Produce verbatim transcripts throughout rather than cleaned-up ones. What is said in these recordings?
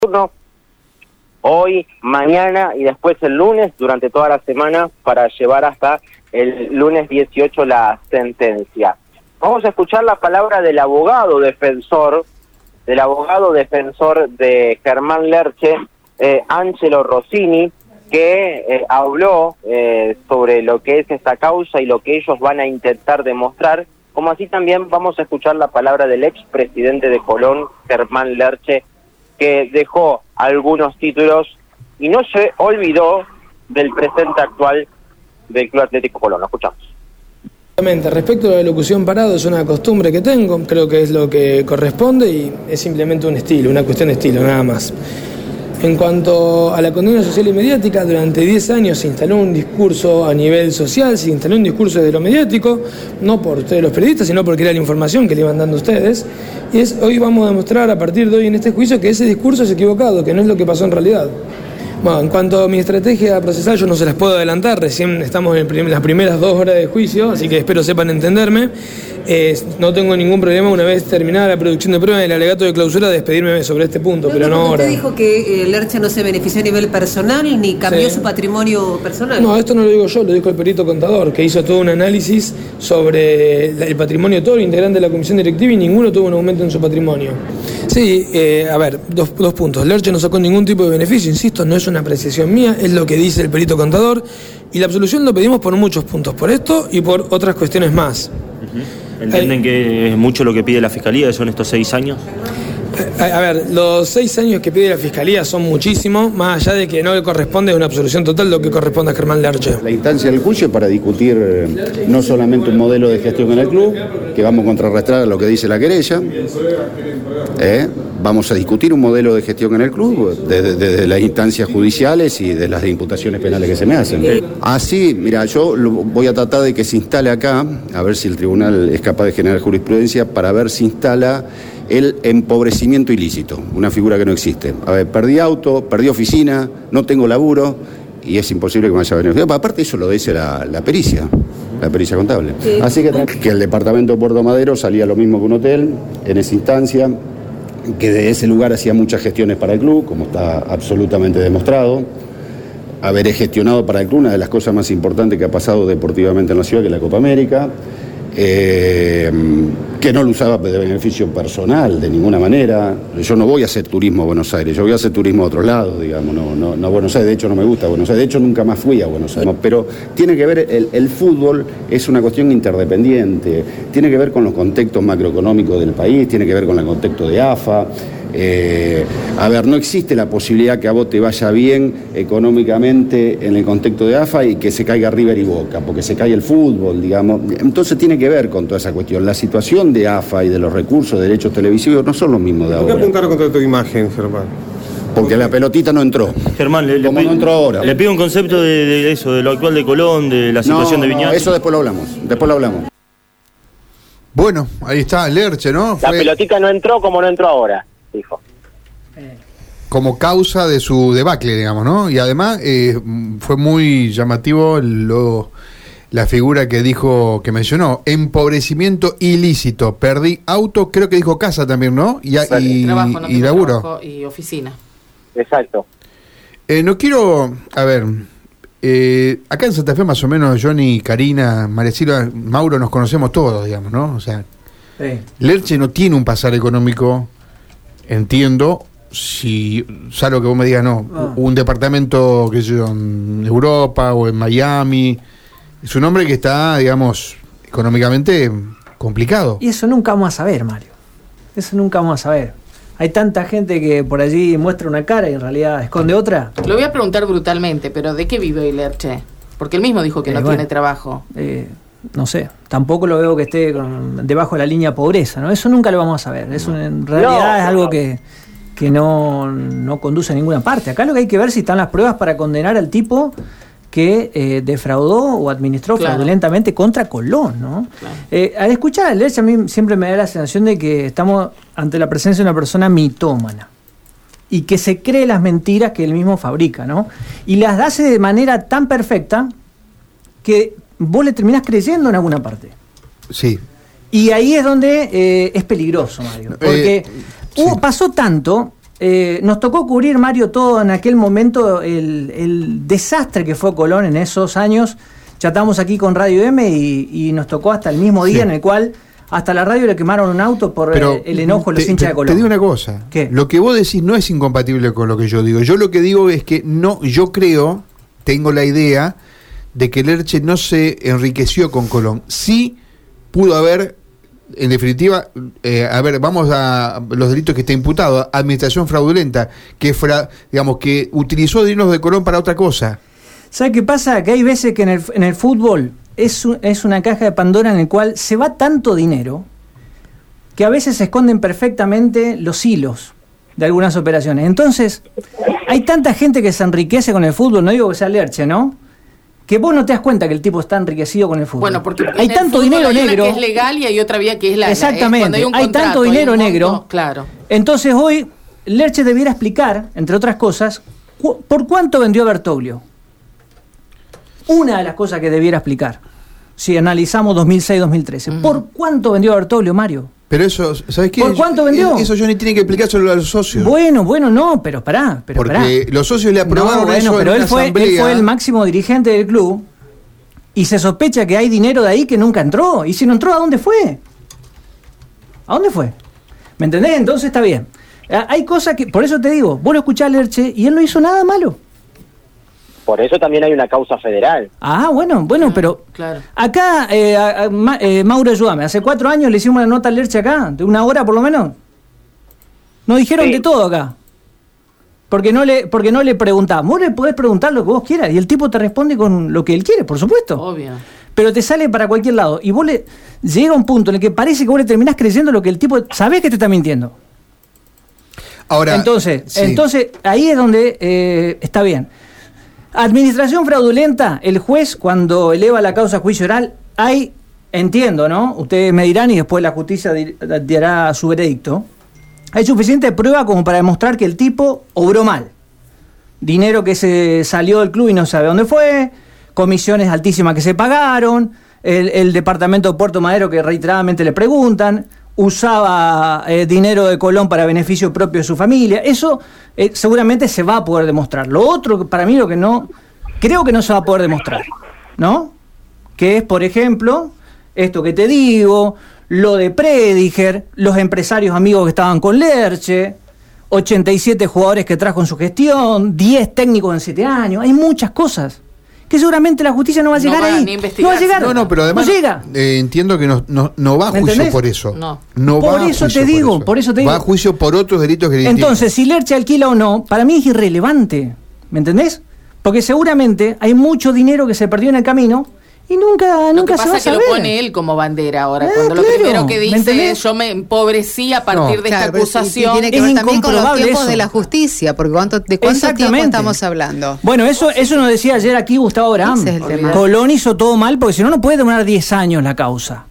turno hoy, mañana y después el lunes, durante toda la semana, para llevar hasta el lunes dieciocho la sentencia. Vamos a escuchar la palabra del abogado defensor, del abogado defensor de Germán Lerche, eh, Angelo Rossini, que eh, habló eh, sobre lo que es esta causa y lo que ellos van a intentar demostrar, como así también vamos a escuchar la palabra del expresidente de Colón, Germán Lerche, que dejó algunos títulos y no se olvidó del presente actual del Club Atlético Colón. Lo escuchamos. Respecto a la locución parado, es una costumbre que tengo, creo que es lo que corresponde y es simplemente un estilo, una cuestión de estilo, nada más. En cuanto a la condena social y mediática, durante diez años se instaló un discurso a nivel social, se instaló un discurso de lo mediático, no por ustedes los periodistas, sino porque era la información que le iban dando ustedes. Y es, hoy vamos a demostrar a partir de hoy en este juicio que ese discurso es equivocado, que no es lo que pasó en realidad. Bueno, en cuanto a mi estrategia procesal, yo no se las puedo adelantar, recién estamos en prim- las primeras dos horas de juicio, así que espero sepan entenderme. Eh, no tengo ningún problema, una vez terminada la producción de pruebas del alegato de clausura, de despedirme sobre este punto, no, pero no, no ahora. ¿Usted dijo que eh, Lerche no se benefició a nivel personal ni cambió sí. su patrimonio personal? No, esto no lo digo yo, lo dijo el perito contador, que hizo todo un análisis sobre el patrimonio de todo el integrante de la comisión directiva y ninguno tuvo un aumento en su patrimonio. Sí, eh, a ver, dos, dos puntos. Lerche no sacó ningún tipo de beneficio, insisto, no es una apreciación mía, es lo que dice el perito contador, y la absolución lo pedimos por muchos puntos, por esto y por otras cuestiones más. Uh-huh. ¿Entienden eh, que es mucho lo que pide la Fiscalía, son estos seis años? A, a ver, los seis años que pide la Fiscalía son muchísimos, más allá de que no le corresponde una absolución total lo que corresponde a Germán Lerche. La instancia del juicio es para discutir eh, no solamente un modelo de gestión en el club, que vamos a contrarrestar a lo que dice la querella, eh, vamos a discutir un modelo de gestión en el club desde, desde las instancias judiciales y de las imputaciones penales que se me hacen. Así, mira, yo lo, voy a tratar de que se instale acá, a ver si el tribunal es capaz de generar jurisprudencia, para ver si instala el empobrecimiento ilícito, una figura que no existe. A ver, perdí auto, perdí oficina, no tengo laburo y es imposible que me haya beneficiado. Aparte eso lo dice la, la pericia, la pericia contable. Sí. Así que, que el departamento de Puerto Madero salía lo mismo que un hotel en esa instancia, que de ese lugar hacía muchas gestiones para el club, como está absolutamente demostrado. Haber gestionado para el club una de las cosas más importantes que ha pasado deportivamente en la ciudad, que es la Copa América. Eh, que no lo usaba de beneficio personal de ninguna manera. Yo no voy a hacer turismo a Buenos Aires, yo voy a hacer turismo a otro lado, digamos, no, no, no a Buenos Aires, de hecho no me gusta Buenos Aires, de hecho nunca más fui a Buenos Aires, pero tiene que ver, el, el fútbol es una cuestión interdependiente, tiene que ver con los contextos macroeconómicos del país, tiene que ver con el contexto de A F A. Eh, a ver, no existe la posibilidad que a vos te vaya bien económicamente en el contexto de A F A y que se caiga River y Boca, porque se cae el fútbol, digamos. Entonces tiene que ver con toda esa cuestión. La situación de A F A y de los recursos de derechos televisivos no son los mismos de ahora. ¿Por qué apuntaron contra tu imagen, Germán? Porque la pelotita no entró. Germán, le, como le, no entró ahora. Le pido un concepto de, de eso, de lo actual de Colón, de la situación no, de Viñas. No, eso después lo hablamos, después lo hablamos. Bueno, ahí está Lerche, ¿no? La Fue... pelotita no entró como no entró ahora, dijo. Como causa de su debacle, digamos, ¿no? Y además eh, fue muy llamativo lo, la figura que dijo, que mencionó, empobrecimiento ilícito. Perdí auto, creo que dijo casa también, ¿no? Y, y, trabajo, no y laburo. Trabajo y oficina. Exacto. Eh, no quiero, a ver, eh, acá en Santa Fe más o menos Johnny, Karina, María Silva, Mauro nos conocemos todos, digamos, ¿no? O sea, sí. Lerche no tiene un pasar económico, entiendo. Si, salvo que vos me digas, no, ah. un departamento, qué sé yo, en Europa o en Miami, es un hombre que está, digamos, económicamente complicado. Y eso nunca vamos a saber, Mario. Eso nunca vamos a saber. Hay tanta gente que por allí muestra una cara y en realidad esconde otra. Lo voy a preguntar brutalmente, pero ¿de qué vive hoy Lerche? Porque él mismo dijo que eh, no bueno, tiene trabajo. Eh, no sé, tampoco lo veo que esté con, debajo de la línea de pobreza, ¿no? Eso nunca lo vamos a saber. Eso en realidad no, es algo no. que... que no, no conduce a ninguna parte. Acá lo que hay que ver si están las pruebas para condenar al tipo que eh, defraudó o administró claro. fraudulentamente contra Colón, ¿no? Claro. Eh, al escuchar a Lerche a mí siempre me da la sensación de que estamos ante la presencia de una persona mitómana y que se cree las mentiras que él mismo fabrica, ¿no? Y las hace de manera tan perfecta que vos le terminás creyendo en alguna parte. Sí. Y ahí es donde eh, es peligroso, Mario, porque... Eh, Sí. Uh, pasó tanto eh, nos tocó cubrir, Mario, todo en aquel momento, el, el desastre que fue Colón en esos años. Ya estamos aquí con Radio M y, y nos tocó hasta el mismo día sí. en el cual hasta la radio le quemaron un auto por Pero el, el enojo de los hinchas de Colón. Te digo una cosa. ¿Qué? Lo que vos decís no es incompatible con lo que yo digo. Yo lo que digo es que no, yo creo, tengo la idea de que el Elche no se enriqueció con Colón. Sí pudo haber, en definitiva, eh, a ver, vamos a los delitos que está imputado, administración fraudulenta, que fra, digamos que utilizó dineros de Colón para otra cosa. ¿Sabes qué pasa? Que hay veces que en el, en el fútbol es, un, es una caja de Pandora en el cual se va tanto dinero que a veces se esconden perfectamente los hilos de algunas operaciones. Entonces, hay tanta gente que se enriquece con el fútbol, no digo que sea Lerche, ¿no? Que vos no te das cuenta que el tipo está enriquecido con el fútbol. Bueno, porque hay tanto dinero hay negro. Una que es legal y hay otra vía que es la. Exactamente. La, eh, hay un hay contrato, tanto dinero hay un negro. monto, claro. Entonces hoy Lerche debiera explicar, entre otras cosas, cu- por cuánto vendió Bertoglio. Una de las cosas que debiera explicar, si analizamos dos mil seis dos mil trece. Mm. ¿Por cuánto vendió Bertoglio, Mario? Pero eso, ¿sabes qué? ¿Por cuánto vendió? Eso yo ni tiene que explicárselo a los socios. Bueno, bueno, no, pero pará. Pero Porque pará. los socios le aprobaron no, bueno, eso pero en él una fue, asamblea. él fue el máximo dirigente del club y se sospecha que hay dinero de ahí que nunca entró. Y si no entró, ¿a dónde fue? ¿A dónde fue? ¿Me entendés? Entonces está bien. Hay cosas que, por eso te digo, vos lo escuchás a Lerche y él no hizo nada malo. Por eso también hay una causa federal. Ah, bueno, bueno, claro, pero claro. acá, eh, a, a, Ma, eh, Mauro, ayúdame, hace cuatro años le hicimos una nota al Lerche acá, de una hora por lo menos. Nos dijeron sí. de todo acá. Porque no le porque no le preguntamos. Vos le podés preguntar lo que vos quieras y el tipo te responde con lo que él quiere, por supuesto. Obvio. Pero te sale para cualquier lado. Y vos le llega un punto en el que parece que vos le terminás creyendo lo que el tipo... Sabés que te está mintiendo. Ahora, entonces, sí. entonces ahí es donde eh, está bien. Administración fraudulenta, el juez cuando eleva la causa a juicio oral, hay, entiendo, ¿no? Ustedes me dirán y después la justicia dirá su veredicto. Hay suficiente prueba como para demostrar que el tipo obró mal. Dinero que se salió del club y no sabe dónde fue, comisiones altísimas que se pagaron, el, el departamento de Puerto Madero que reiteradamente le preguntan, usaba eh, dinero de Colón para beneficio propio de su familia. Eso eh, seguramente se va a poder demostrar. Lo otro, para mí, lo que no, creo que no se va a poder demostrar, ¿no? Que es, por ejemplo, esto que te digo, lo de Prediger, los empresarios amigos que estaban con Lerche, ochenta y siete jugadores que trajo en su gestión, diez técnicos en siete años. Hay muchas cosas que seguramente la justicia no va a llegar no va, ahí. No va a llegar. No, no, pero además no llega. Eh, entiendo que no, no, no va a juicio ¿entendés? Por eso. No. no por va eso a juicio te digo, por eso. por eso te digo. Va a juicio por otros delitos que le Entonces, si Lerche alquila o no, para mí es irrelevante. ¿Me entendés? Porque seguramente hay mucho dinero que se perdió en el camino y nunca, nunca se va a saber. Lo que pasa es que lo pone él como bandera ahora. Ah, cuando claro, lo primero que dice ¿me es yo me empobrecí a partir no, de claro, esta acusación. Y, y tiene que es ver también con los tiempos eso. de la justicia, porque cuánto, ¿de cuánto tiempo estamos hablando? Bueno, eso, eso nos decía ayer aquí Gustavo Abraham. Es el tema. Colón hizo todo mal porque si no, no puede demorar diez años la causa.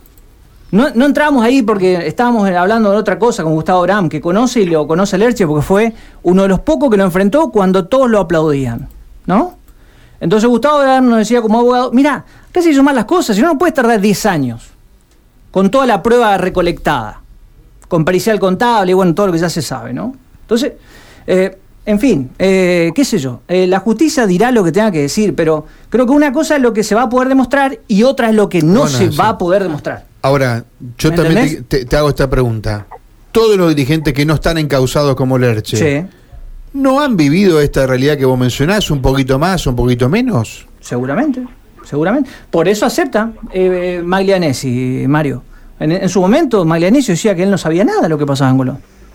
No, no entramos ahí porque estábamos hablando de otra cosa con Gustavo Abraham, que conoce y lo conoce a Lerche porque fue uno de los pocos que lo enfrentó cuando todos lo aplaudían, ¿no? Entonces Gustavo Abraham nos decía como abogado, mira, acá se hizo mal las cosas, si no, no puedes tardar diez años con toda la prueba recolectada, con pericial contable y bueno, todo lo que ya se sabe, ¿no? Entonces, eh, en fin, eh, qué sé yo, eh, la justicia dirá lo que tenga que decir, pero creo que una cosa es lo que se va a poder demostrar y otra es lo que no, no se no, va sí. a poder demostrar. Ahora, yo también te, te hago esta pregunta. Todos los dirigentes que no están encausados como Lerche, sí. ¿no han vivido esta realidad que vos mencionás, un poquito más, un poquito menos? Seguramente, seguramente. Por eso acepta eh, Maglianesi, Mario. En, en su momento, Maglianesi decía que él no sabía nada de lo que pasaba en Colón.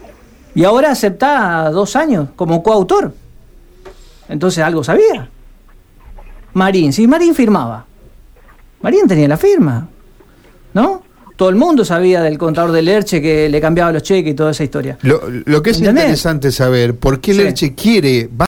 Y ahora acepta dos años como coautor. Entonces algo sabía. Marín, sí, Marín firmaba. Marín tenía la firma, ¿no? Todo el mundo sabía del contador de Lerche que le cambiaba los cheques y toda esa historia. Lo, lo que es ¿entendés? Interesante saber, ¿por qué Lerche sí. quiere...